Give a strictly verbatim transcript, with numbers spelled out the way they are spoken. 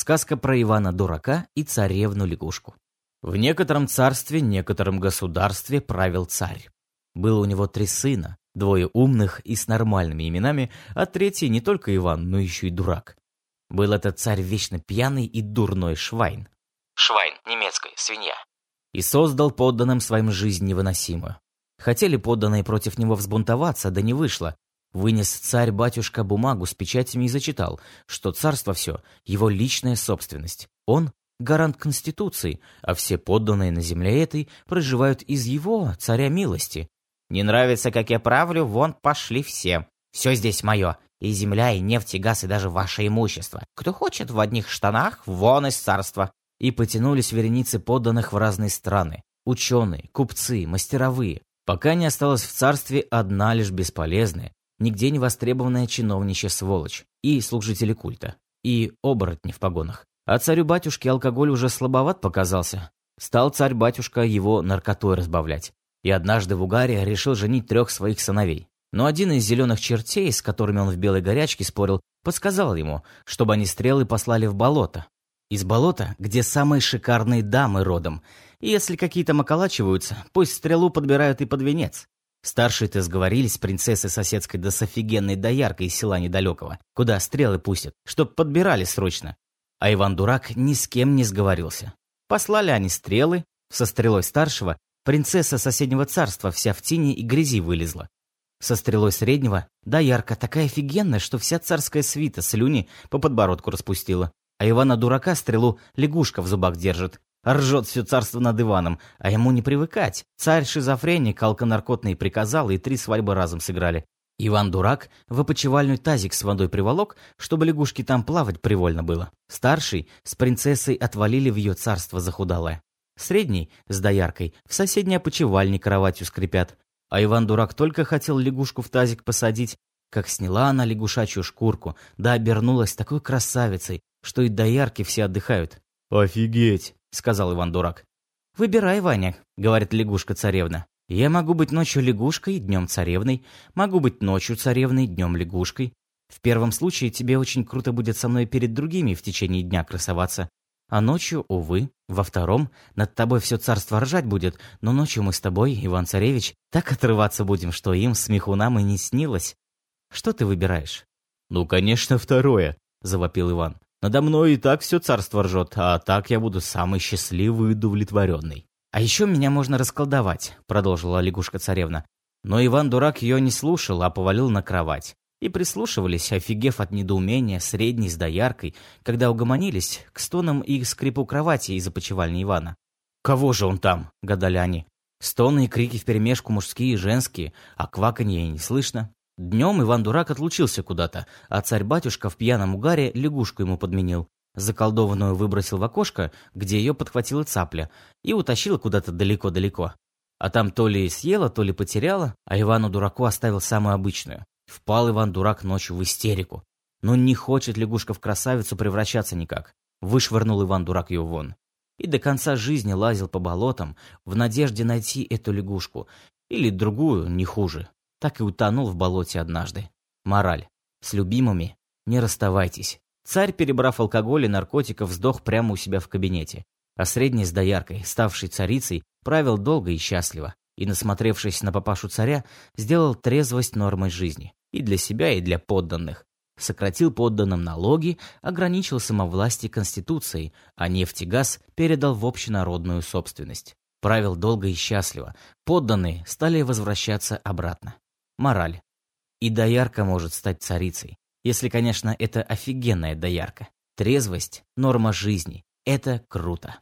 Сказка про Ивана-дурака и царевну-лягушку. В некотором царстве, некотором государстве правил царь. Было у него три сына, двое умных и с нормальными именами, а третий не только Иван, но еще и дурак. Был этот царь вечно пьяный и дурной Швайн. Швайн, немецкая, свинья. И создал подданным своим жизнь невыносимую. Хотели подданные против него взбунтоваться, да не вышло. Вынес царь-батюшка бумагу с печатями и зачитал, что царство все – его личная собственность. Он – гарант Конституции, а все подданные на земле этой проживают из его, царя милости. «Не нравится, как я правлю, вон пошли все. Все здесь мое. И земля, и нефть, и газ, и даже ваше имущество. Кто хочет в одних штанах, вон из царства». И потянулись вереницы подданных в разные страны. Ученые, купцы, мастеровые. Пока не осталась в царстве одна лишь бесполезная, нигде не востребованная чиновничья сволочь, и служители культа, и оборотни в погонах. А царю-батюшке алкоголь уже слабоват показался. Стал царь-батюшка его наркотой разбавлять. И однажды в угаре решил женить трех своих сыновей. Но один из зеленых чертей, с которыми он в белой горячке спорил, подсказал ему, чтобы они стрелы послали в болото. Из болота, где самые шикарные дамы родом. И если какие-то околачиваются, пусть стрелу подбирают и под венец. Старшие-то сговорились с принцессой соседской да с офигенной дояркой из села недалекого, куда стрелы пустят, чтоб подбирали срочно. А Иван-дурак ни с кем не сговорился. Послали они стрелы, со стрелой старшего принцесса соседнего царства вся в тени и грязи вылезла. Со стрелой среднего доярка такая офигенная, что вся царская свита слюни по подбородку распустила. А Ивана-дурака стрелу лягушка в зубах держит. Ржет все царство над Иваном, а ему не привыкать. Царь-шизофреник алконаркотный приказал, и три свадьбы разом сыграли. Иван-дурак в опочивальню тазик с водой приволок, чтобы лягушке там плавать привольно было. Старший с принцессой отвалили в ее царство захудалое. Средний с дояркой в соседней опочивальне кроватью скрипят. А Иван-дурак только хотел лягушку в тазик посадить, как сняла она лягушачью шкурку, да обернулась такой красавицей, что и доярки все отдыхают. «Офигеть!» — сказал Иван-дурак. «Выбирай, Ваня», — говорит лягушка-царевна. «Я могу быть ночью лягушкой, днем царевной, могу быть ночью царевной, днем лягушкой. В первом случае тебе очень круто будет со мной перед другими в течение дня красоваться. А ночью, увы, во втором над тобой все царство ржать будет, но ночью мы с тобой, Иван-царевич, так отрываться будем, что им, смехунам, и не снилось. Что ты выбираешь?» «Ну, конечно, второе», — завопил Иван. «Надо мной и так все царство ржет, а так я буду самый счастливый и удовлетворенный». «А еще меня можно расколдовать», — продолжила лягушка-царевна. Но Иван-дурак ее не слушал, а повалил на кровать. И прислушивались, офигев от недоумения, средний с дояркой, когда угомонились к стонам и скрипу кровати из опочивальни Ивана. «Кого же он там?» — гадали они. Стоны и крики вперемешку мужские и женские, а кваканье и не слышно. Днем Иван-дурак отлучился куда-то, а царь-батюшка в пьяном угаре лягушку ему подменил. Заколдованную выбросил в окошко, где ее подхватила цапля, и утащила куда-то далеко-далеко. А там то ли съела, то ли потеряла, а Ивану-дураку оставил самую обычную. Впал Иван-дурак ночью в истерику. Но не хочет лягушка в красавицу превращаться никак. Вышвырнул Иван-дурак ее вон. И до конца жизни лазил по болотам в надежде найти эту лягушку. Или другую, не хуже. Так и утонул в болоте однажды. Мораль. С любимыми не расставайтесь. Царь, перебрав алкоголь и наркотиков, сдох прямо у себя в кабинете. А средний с дояркой, ставший царицей, правил долго и счастливо. И, насмотревшись на папашу царя, сделал трезвость нормой жизни. И для себя, и для подданных. Сократил подданным налоги, ограничил самовластие Конституцией, а нефть и газ передал в общенародную собственность. Правил долго и счастливо. Подданные стали возвращаться обратно. Мораль. И доярка может стать царицей. Если, конечно, это офигенная доярка. Трезвость – норма жизни. Это круто.